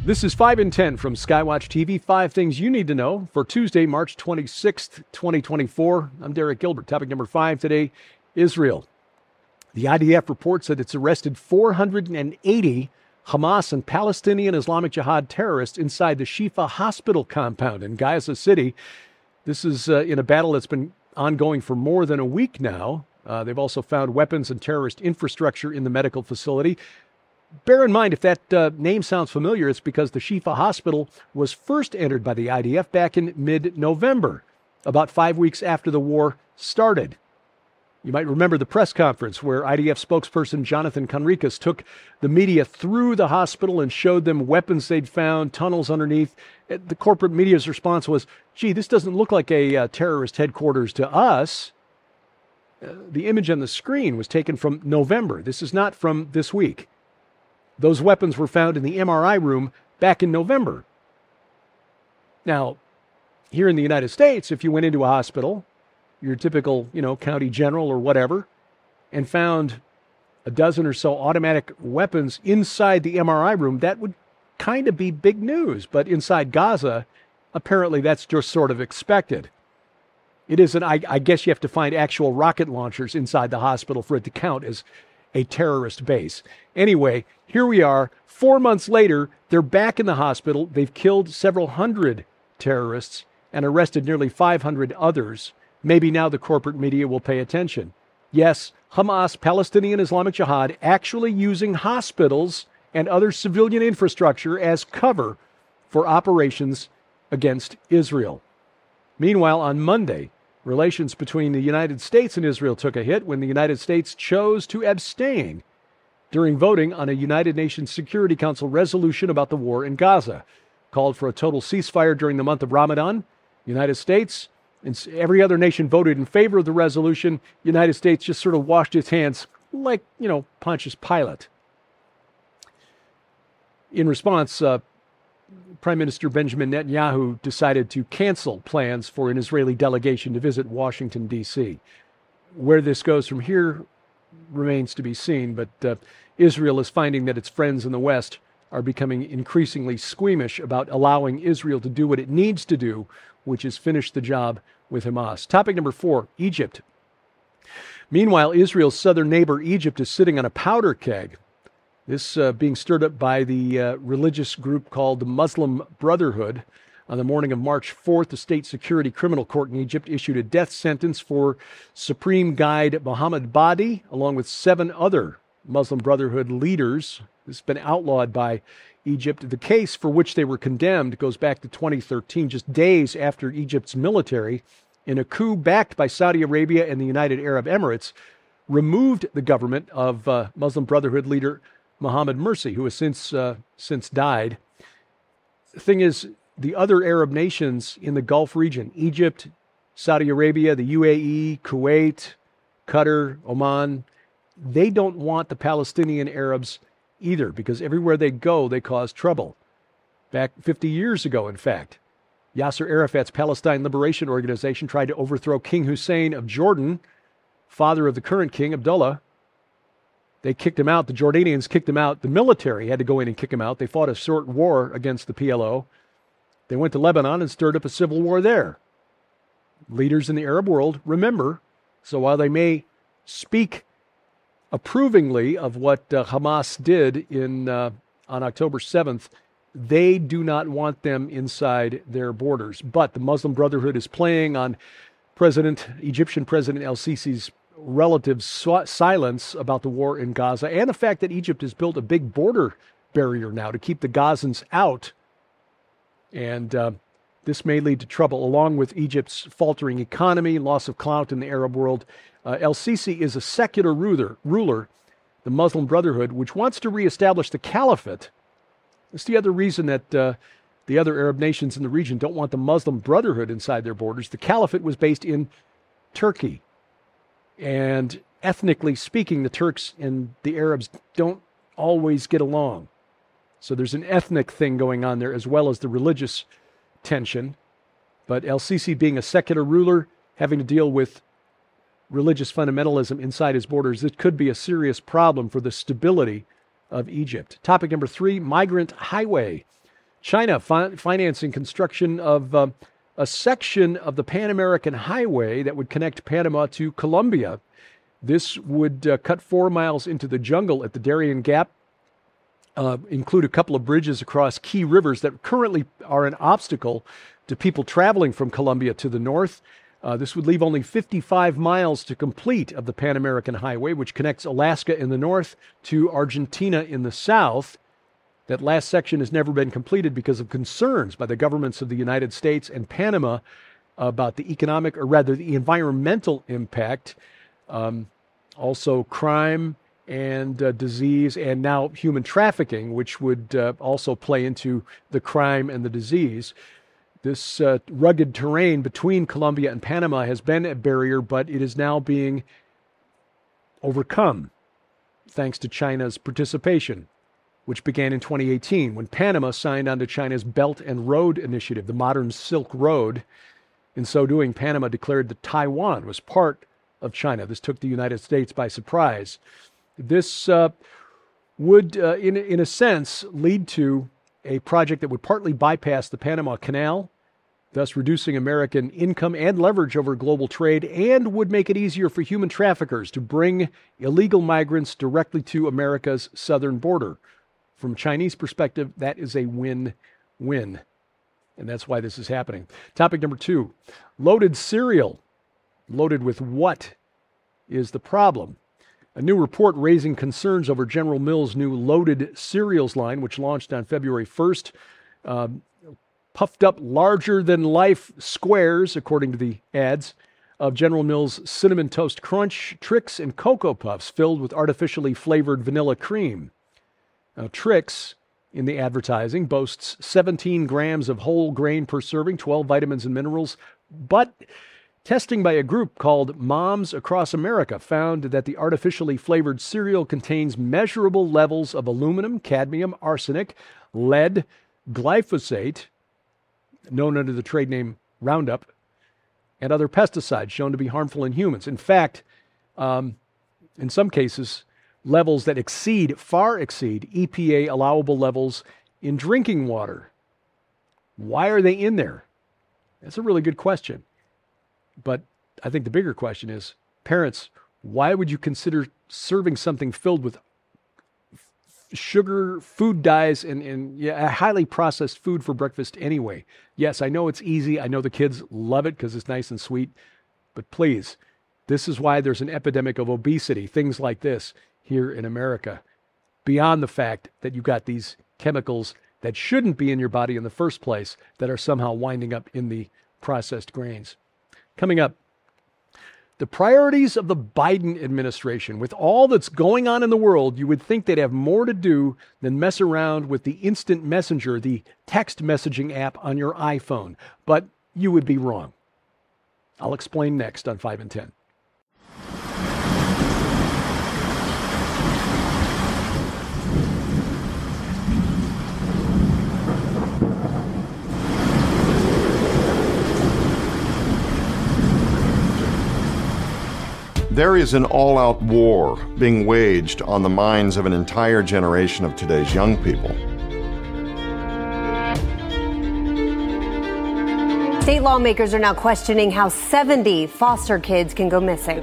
This is 5 in 10 from Skywatch TV. 5 things you need to know for Tuesday, March 26th, 2024. I'm Derek Gilbert. Topic number 5 today, Israel. The IDF reports that it's arrested 480 Hamas and Palestinian Islamic Jihad terrorists inside the Shifa hospital compound in Gaza City. This is in a battle that's been ongoing for more than a week now. They've also found weapons and terrorist infrastructure in the medical facility. Bear in mind, if that name sounds familiar, it's because the Shifa hospital was first entered by the IDF back in mid-November, about 5 weeks after the war started. You might remember the press conference where IDF spokesperson Jonathan Conricus took the media through the hospital and showed them weapons they'd found, tunnels underneath. The corporate media's response was, gee, this doesn't look like a terrorist headquarters to us. The image on the screen was taken from November. This is not from this week. Those weapons were found in the MRI room back in November. Now, here in the United States, if you went into a hospital, your typical, county general or whatever, and found a dozen or so automatic weapons inside the MRI room, that would kind of be big news. But inside Gaza, apparently that's just sort of expected. It isn't, I guess you have to find actual rocket launchers inside the hospital for it to count as a terrorist base. Anyway, here we are. 4 months later, they're back in the hospital. They've killed several hundred terrorists and arrested nearly 500 others. Maybe now the corporate media will pay attention. Yes, Hamas, Palestinian Islamic Jihad, actually using hospitals and other civilian infrastructure as cover for operations against Israel. Meanwhile, on Monday, relations between the United States and Israel took a hit when the United States chose to abstain during voting on a United Nations Security Council resolution about the war in Gaza. Called for a total ceasefire during the month of Ramadan. The United States and every other nation voted in favor of the resolution. The United States just sort of washed its hands like, Pontius Pilate. In response, Prime Minister Benjamin Netanyahu decided to cancel plans for an Israeli delegation to visit Washington, D.C. Where this goes from here remains to be seen, but Israel is finding that its friends in the West are becoming increasingly squeamish about allowing Israel to do what it needs to do, which is finish the job with Hamas. Topic number 4, Egypt. Meanwhile, Israel's southern neighbor Egypt is sitting on a powder keg. This being stirred up by the religious group called the Muslim Brotherhood. On the morning of March 4th, the State Security Criminal Court in Egypt issued a death sentence for Supreme Guide Mohammed Badi, along with 7 other Muslim Brotherhood leaders. This has been outlawed by Egypt. The case for which they were condemned goes back to 2013, just days after Egypt's military, in a coup backed by Saudi Arabia and the United Arab Emirates, removed the government of Muslim Brotherhood leader Mohammed Mursi, who has since died. The thing is, the other Arab nations in the Gulf region, Egypt, Saudi Arabia, the UAE, Kuwait, Qatar, Oman, they don't want the Palestinian Arabs either, because everywhere they go, they cause trouble. Back 50 years ago, in fact, Yasser Arafat's Palestine Liberation Organization tried to overthrow King Hussein of Jordan, father of the current king, Abdullah. They kicked him out. The Jordanians kicked him out. The military had to go in and kick him out. They fought a short war against the PLO. They went to Lebanon and stirred up a civil war there. Leaders in the Arab world remember, so while they may speak approvingly of what Hamas did on October 7th, they do not want them inside their borders. But the Muslim Brotherhood is playing on Egyptian President El-Sisi's relative silence about the war in Gaza and the fact that Egypt has built a big border barrier now to keep the Gazans out. And this may lead to trouble, along with Egypt's faltering economy, loss of clout in the Arab world. El-Sisi is a secular ruler, the Muslim Brotherhood, which wants to reestablish the caliphate. That's the other reason that the other Arab nations in the region don't want the Muslim Brotherhood inside their borders. The caliphate was based in Turkey. And ethnically speaking, the Turks and the Arabs don't always get along. So there's an ethnic thing going on there as well as the religious tension. But El-Sisi, being a secular ruler, having to deal with religious fundamentalism inside his borders, it could be a serious problem for the stability of Egypt. Topic number 3, migrant highway. China financing construction of a section of the Pan American Highway that would connect Panama to Colombia. This would cut 4 miles into the jungle at the Darien Gap, include a couple of bridges across key rivers that currently are an obstacle to people traveling from Colombia to the north. This would leave only 55 miles to complete of the Pan American Highway, which connects Alaska in the north to Argentina in the south. That last section has never been completed because of concerns by the governments of the United States and Panama about the economic, or rather the environmental impact, also crime and disease, and now human trafficking, which would also play into the crime and the disease. This rugged terrain between Colombia and Panama has been a barrier, but it is now being overcome thanks to China's participation, which began in 2018 when Panama signed on to China's Belt and Road Initiative, the modern Silk Road. In so doing, Panama declared that Taiwan was part of China. This took the United States by surprise. This would, in a sense, lead to a project that would partly bypass the Panama Canal, thus reducing American income and leverage over global trade, and would make it easier for human traffickers to bring illegal migrants directly to America's southern border. From a Chinese perspective, that is a win-win, and that's why this is happening. Topic number 2, loaded cereal. Loaded with what is the problem? A new report raising concerns over General Mills' new loaded cereals line, which launched on February 1st, puffed up larger-than-life squares, according to the ads, of General Mills' Cinnamon Toast Crunch, Trix, and Cocoa Puffs filled with artificially flavored vanilla cream. Now, Trix, in the advertising, boasts 17 grams of whole grain per serving, 12 vitamins and minerals, but testing by a group called Moms Across America found that the artificially flavored cereal contains measurable levels of aluminum, cadmium, arsenic, lead, glyphosate, known under the trade name Roundup, and other pesticides shown to be harmful in humans. In fact, in some cases, levels that far exceed EPA allowable levels in drinking water. Why are they in there? That's a really good question. But I think the bigger question is, parents, why would you consider serving something filled with sugar, food dyes, and highly processed food for breakfast anyway? Yes, I know it's easy. I know the kids love it because it's nice and sweet. But please, this is why there's an epidemic of obesity, things like this here in America, beyond the fact that you've got these chemicals that shouldn't be in your body in the first place that are somehow winding up in the processed grains. Coming up, the priorities of the Biden administration. With all that's going on in the world, you would think they'd have more to do than mess around with the Instant Messenger, the text messaging app on your iPhone. But you would be wrong. I'll explain next on 5 and 10. There is an all-out war being waged on the minds of an entire generation of today's young people. State lawmakers are now questioning how 70 foster kids can go missing.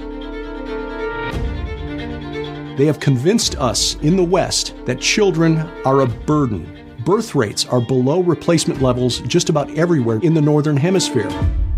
They have convinced us in the West that children are a burden. Birth rates are below replacement levels just about everywhere in the Northern Hemisphere.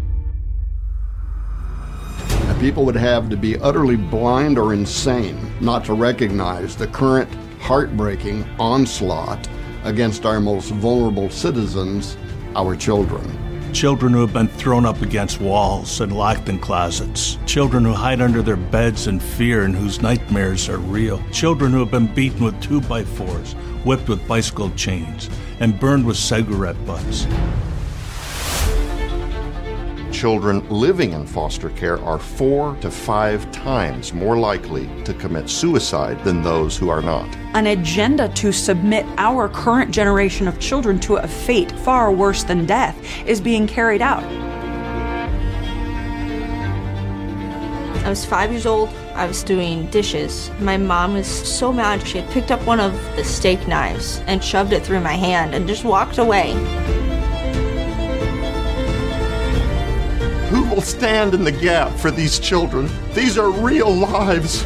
People would have to be utterly blind or insane not to recognize the current heartbreaking onslaught against our most vulnerable citizens, our children. Children who have been thrown up against walls and locked in closets. Children who hide under their beds in fear and whose nightmares are real. Children who have been beaten with 2x4s, whipped with bicycle chains, and burned with cigarette butts. Children living in foster care are 4 to 5 times more likely to commit suicide than those who are not. An agenda to submit our current generation of children to a fate far worse than death is being carried out. I was 5 years old. I was doing dishes. My mom was so mad. She had picked up one of the steak knives and shoved it through my hand and just walked away. Who will stand in the gap for these children? These are real lives.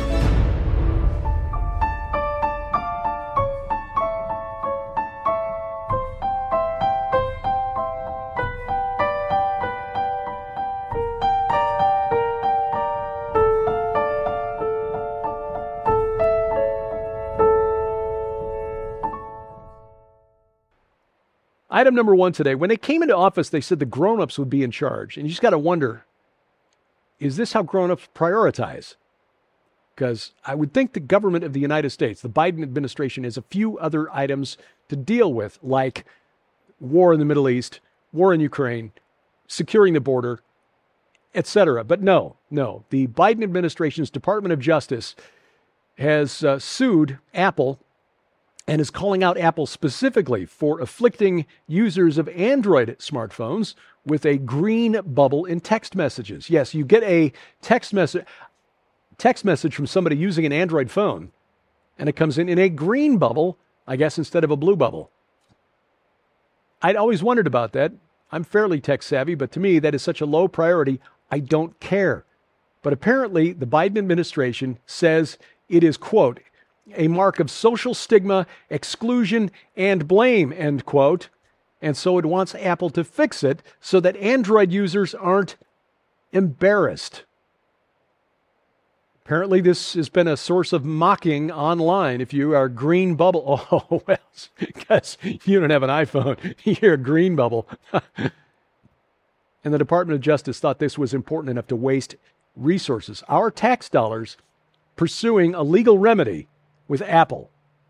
Item number one today, when they came into office, they said the grown-ups would be in charge. And you just got to wonder, is this how grown-ups prioritize? Because I would think the government of the United States, the Biden administration, has a few other items to deal with, like war in the Middle East, war in Ukraine, securing the border, etc. But no. The Biden administration's Department of Justice has sued Apple and is calling out Apple specifically for afflicting users of Android smartphones with a green bubble in text messages. Yes, you get a text message from somebody using an Android phone, and it comes in a green bubble, I guess, instead of a blue bubble. I'd always wondered about that. I'm fairly tech savvy, but to me, that is such a low priority, I don't care. But apparently, the Biden administration says it is, quote, a mark of social stigma, exclusion, and blame, end quote. And so it wants Apple to fix it so that Android users aren't embarrassed. Apparently, this has been a source of mocking online. If you are green bubble, oh, well, because you don't have an iPhone, you're a green bubble. And the Department of Justice thought this was important enough to waste resources, our tax dollars, pursuing a legal remedy with Apple.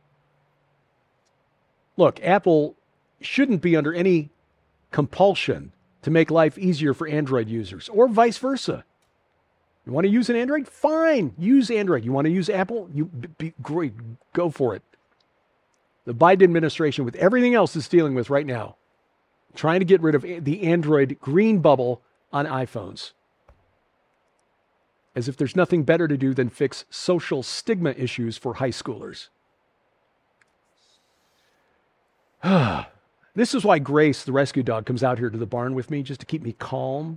Look, Apple shouldn't be under any compulsion to make life easier for Android users, or vice versa. You want to use an Android? Fine, use Android. You want to use Apple? Great, go for it. The Biden administration, with everything else it's dealing with right now, trying to get rid of the Android green bubble on iPhones. As if there's nothing better to do than fix social stigma issues for high schoolers. This is why Grace, the rescue dog, comes out here to the barn with me, just to keep me calm.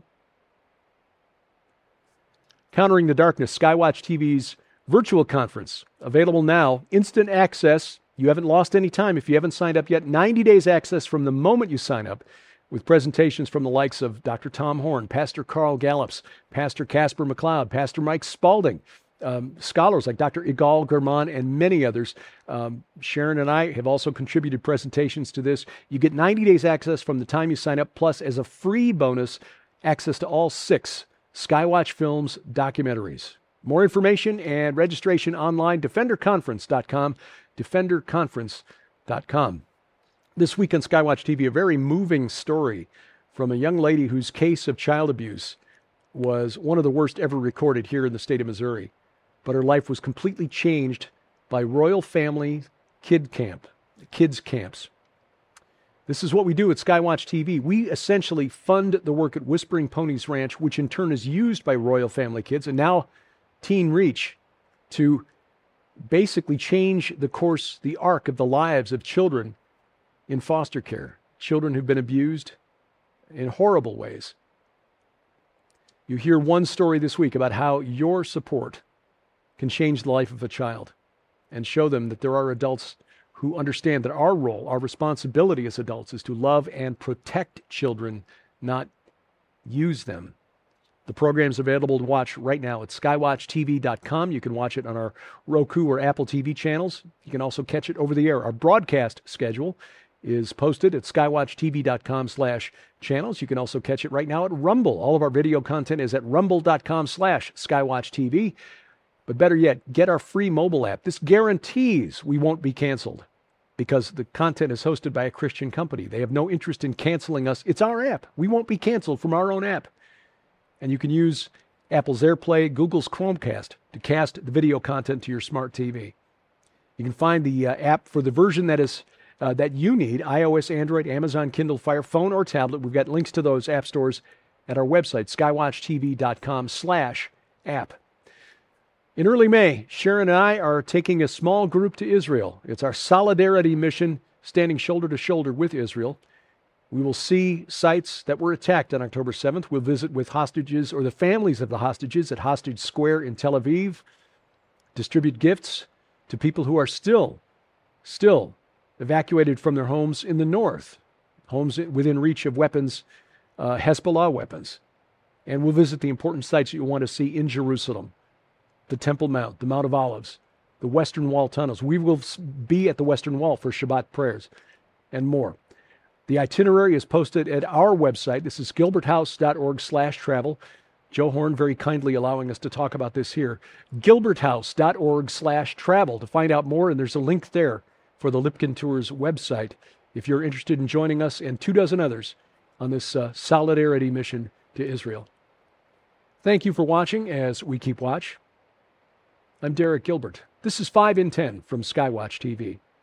Countering the Darkness, Skywatch TV's virtual conference. Available now. Instant access. You haven't lost any time if you haven't signed up yet. 90 days access from the moment you sign up, with presentations from the likes of Dr. Tom Horn, Pastor Carl Gallups, Pastor Casper McLeod, Pastor Mike Spalding, scholars like Dr. Igal German, and many others. Sharon and I have also contributed presentations to this. You get 90 days access from the time you sign up, plus as a free bonus, access to all 6 Skywatch Films documentaries. More information and registration online, defenderconference.com, defenderconference.com. This week on Skywatch TV, a very moving story from a young lady whose case of child abuse was one of the worst ever recorded here in the state of Missouri. But her life was completely changed by Royal Family kids camps. This is what we do at Skywatch TV. We essentially fund the work at Whispering Ponies Ranch, which in turn is used by Royal Family Kids and now Teen Reach to basically change the course, the arc of the lives of children in foster care, children who've been abused in horrible ways. You hear one story this week about how your support can change the life of a child and show them that there are adults who understand that our role, our responsibility as adults is to love and protect children, not use them. The program's available to watch right now at skywatchtv.com. You can watch it on our Roku or Apple TV channels. You can also catch it over the air. Our broadcast schedule is posted at skywatchtv.com/channels. You can also catch it right now at Rumble. All of our video content is at rumble.com/skywatchtv. But better yet, get our free mobile app. This guarantees we won't be canceled because the content is hosted by a Christian company. They have no interest in canceling us. It's our app. We won't be canceled from our own app. And you can use Apple's AirPlay, Google's Chromecast to cast the video content to your smart TV. You can find the app for the version that is that you need, iOS, Android, Amazon, Kindle, Fire, phone, or tablet. We've got links to those app stores at our website, skywatchtv.com/app. In early May, Sharon and I are taking a small group to Israel. It's our solidarity mission, standing shoulder to shoulder with Israel. We will see sites that were attacked on October 7th. We'll visit with hostages or the families of the hostages at Hostage Square in Tel Aviv, distribute gifts to people who are still evacuated from their homes in the north, homes within reach of weapons, Hezbollah weapons. And we'll visit the important sites that you want to see in Jerusalem, the Temple Mount, the Mount of Olives, the Western Wall tunnels. We will be at the Western Wall for Shabbat prayers and more. The itinerary is posted at our website. This is gilberthouse.org/travel. Joe Horn very kindly allowing us to talk about this here. gilberthouse.org/travel to find out more, and there's a link there for the Lipkin Tours website if you're interested in joining us and 24 others on this solidarity mission to Israel. Thank you for watching as we keep watch. I'm Derek Gilbert. This is 5 in 10 from Skywatch TV.